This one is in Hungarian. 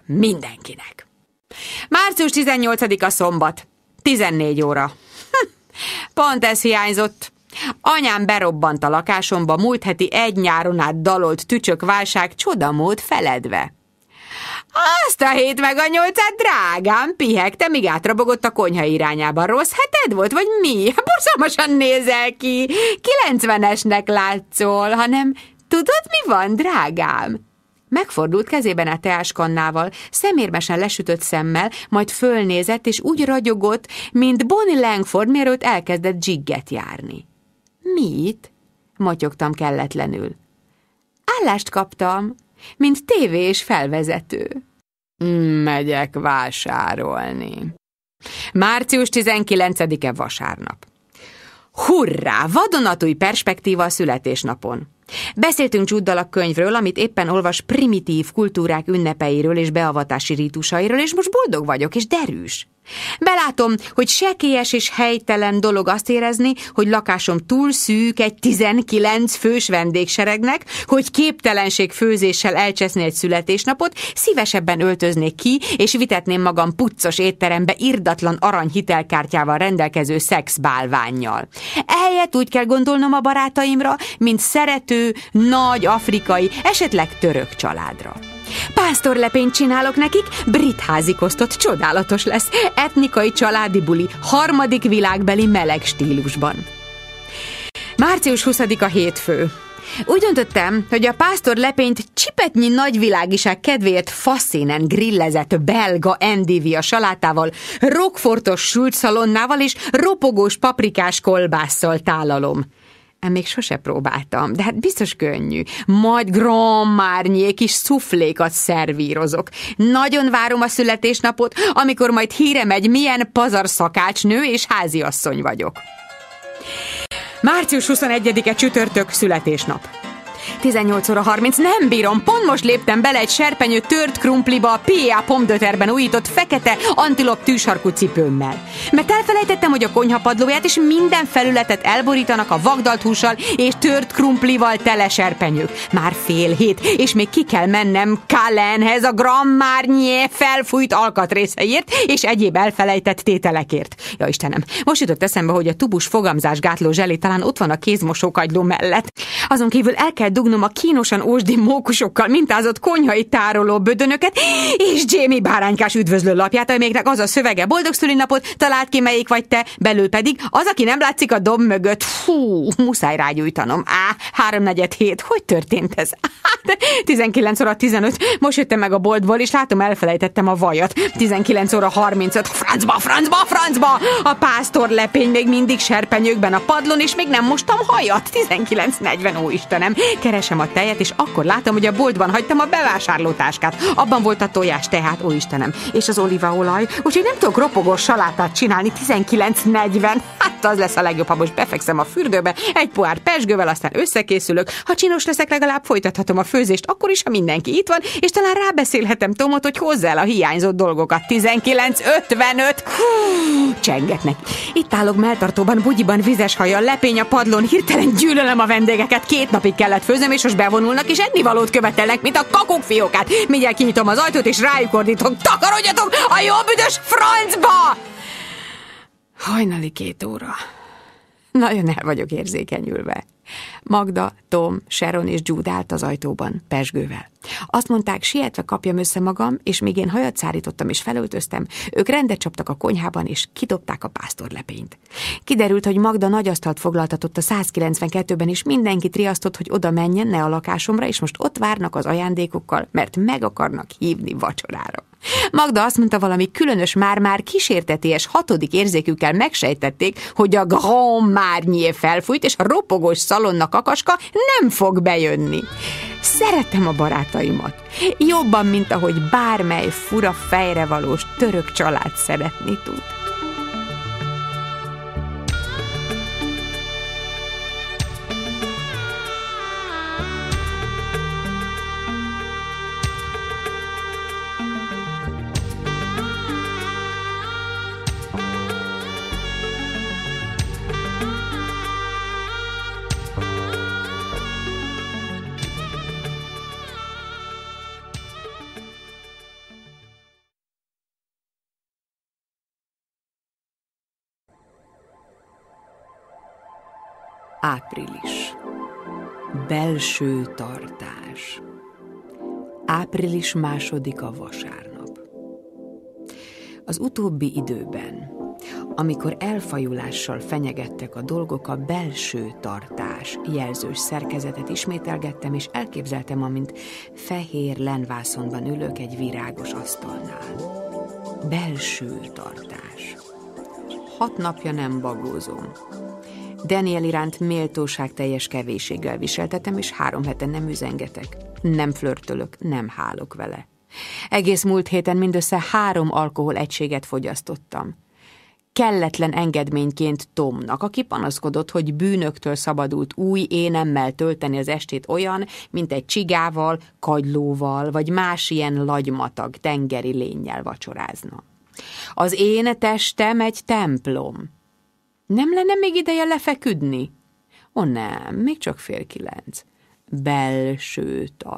mindenkinek. Március 18-a szombat, 14 óra. Pont ez hiányzott. Anyám berobbant a lakásomba múlt heti egy nyáron át dalolt tücsökválság csodamód feledve. Azt a 7 meg a 8, drágám, pihegte, míg átrabogott a konyha irányában. Rossz heted volt, vagy mi? Borzalmasan nézel ki. 90-esnek látszol, hanem tudod, mi van, drágám? Megfordult kezében a teáskannával, szemérmesen lesütött szemmel, majd fölnézett, és úgy ragyogott, mint Bonnie Langford, mielőtt elkezdett dzsigget járni. Mit? Motyogtam kelletlenül. Állást kaptam, mint tévés felvezető. Megyek vásárolni. Március 19-e vasárnap. Hurrá! Vadonatúj perspektíva a születésnapon. Beszéltünk Juddal a könyvről, amit éppen olvas primitív kultúrák ünnepeiről és beavatási rítusairól, és most boldog vagyok, és derűs. Belátom, hogy sekélyes és helytelen dolog azt érezni, hogy lakásom túl szűk egy 19 fős vendégseregnek, hogy képtelenség főzéssel elcseszni egy születésnapot, szívesebben öltöznék ki, és vitetném magam puccos étterembe irdatlan aranyhitelkártyával rendelkező szexbálvánnyal. Ehelyett úgy kell gondolnom a barátaimra, mint szerető, nagy afrikai, esetleg török családra. Pásztorlepényt csinálok nekik, brit házikosztot, csodálatos lesz, etnikai családi buli, harmadik világbeli meleg stílusban. Március 20-a hétfő. Úgy döntöttem, hogy a pásztorlepényt csipetnyi nagyvilágiság kedvéért faszínen grillezett belga endivia salátával, rockfortos sült szalonnával és ropogós paprikás kolbásszal tálalom. Még sose próbáltam, de hát biztos könnyű. Majd Grand Marnier kis szuflékat szervírozok. Nagyon várom a születésnapot, amikor majd híre megy, milyen pazar szakácsnő és háziasszony vagyok. Március 21-e csütörtök, születésnap. 18 óra 30, nem bírom, pont most léptem bele egy serpenyő tört krumpliba a P.A. Pomdöterben újított fekete antilop tűsarkú cipőmmel. Mert elfelejtettem, hogy a konyhapadlóját és minden felületet elborítanak a vagdalt hússal és tört krumplival tele serpenyők. Már fél hét, és még ki kell mennem Callenhez a Grand Marnier felfújt alkatrészeiért és egyéb elfelejtett tételekért. Ja Istenem, most jutott eszembe, hogy a tubus fogamzásgátló zselé talán ott van a kézmosókagyló mellett. Azon kívül el kell dugnom a kínosan ósdi mókusokkal mintázott konyhai tároló bödönöket, és Jamie báránykás üdvözlő lapját, amelyeknek az a szövege: boldog szülinapot, találd ki, melyik vagy te, belül pedig az, aki nem látszik a dob mögött. Fú, muszáj rágyújtanom. 3:47, hogy történt ez? 19 óra 15, most jöttem meg a boltból, és látom, elfelejtettem a vajat. 19 óra 35, francba! A pásztorlepény még mindig serpenyőkben a padlón, és még nem mostam hajat. 19:40, ó Istenem, keresem a tejet, és akkor látom, hogy a boltban hagytam a bevásárlótáskát. Abban volt a tojás, tehát, ó Istenem, és az olívaolaj, úgyhogy nem tudok ropogós salátát csinálni. 19:40, hát az lesz a legjobb, ha most befekszem a fürdőbe, egy pohár pezsgővel, aztán összekészülök. Ha csinos leszek, legalább folytathatom a főzést, akkor is, ha mindenki itt van, és talán rábeszélhetem Tomot, hogy hozzá el a hiányzott dolgokat. 19:55, csengetnek. Itt állok melltartóban, bugyiban, vizes hajjal, lepény a padlón, hirtelen gyűlölöm a vendégeket. 2 napig kellett főzöm, és most bevonulnak, és ennivalót követelnek, mint a kakukfiókát. Mindjárt kinyitom az ajtót, és rájuk ordítok: takarodjatok a jó büdös francba! Hajnali 2 óra. Nagyon el vagyok érzékenyülve. Magda, Tom, Sharon és Jude állt az ajtóban, pezsgővel. Azt mondták, sietve kapjam össze magam, és míg én hajat szárítottam és felöltöztem, ők rendet csaptak a konyhában, és kidobták a pásztorlepényt. Kiderült, hogy Magda nagy asztalt foglaltatott a 192-ben, és mindenkit riasztott, hogy oda menjen, ne a lakásomra, és most ott várnak az ajándékokkal, mert meg akarnak hívni vacsorára. Magda azt mondta, valami különös, már kísérteties 6. érzékükkel megsejtették, hogy a Grand Marnier felfújt, és a ropogós szalonna kakaska nem fog bejönni. Szeretem a barátaimat. Jobban, mint ahogy bármely fura fejrevalós török család szeretni tud. Április. Belső tartás. Április 2-a vasárnap. Az utóbbi időben, amikor elfajulással fenyegettek a dolgok, a belső tartás jelzős szerkezetet ismételgettem, és elképzeltem, amint fehér lenvászonban ülök egy virágos asztalnál. Belső tartás. 6 napja nem bagózom. Daniel iránt méltóságteljes kevéséggel viseltetem, és 3 hete nem üzengetek. Nem flörtölök, nem hálok vele. Egész múlt héten mindössze 3 alkoholegységet fogyasztottam. Kelletlen engedményként Tomnak, aki panaszkodott, hogy bűnöktől szabadult új énemmel tölteni az estét olyan, mint egy csigával, kagylóval, vagy más ilyen lagymatag tengeri lénnyel vacsorázna. Az én testem egy templom. Nem lenne még ideje lefeküdni? Ó nem, még csak 8:30. Belső tartás.